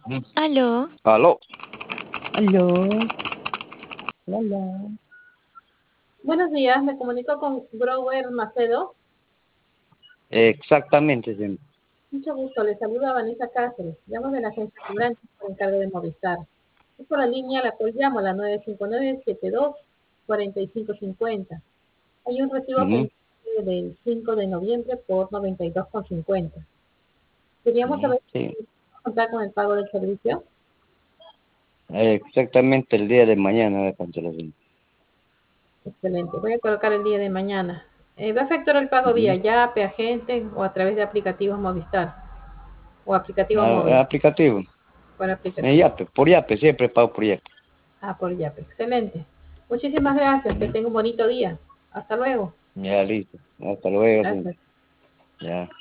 Mm. Aló, Aló. Aló, hola. Buenos días, me comunico con Grover Macedo. Exactamente, señor. Mucho gusto, le saluda Vanessa Cáceres. Llamo de la agencia Cobranza por encargo de Movistar. Es por la línea a la cual llamo, la 959-72-4550. Hay un recibo Ujú, pendiente del 5 de noviembre por 92,50. Queríamos saber sí. si contar con el pago del servicio. Exactamente el día de mañana de cancelación. Excelente, voy a colocar el día de mañana. ¿Va a efectuar el pago vía Ujú. Yape, agente o a través de aplicativos Movistar o aplicativos móviles? Aplicativo. Por aplicativo. Yape, por Yape, siempre pago por Yape. Ah, por Yape. Excelente. Muchísimas gracias. Que Ujú. tenga un bonito día. Hasta luego. Ya listo. Hasta luego, señor. Gracias. Ya.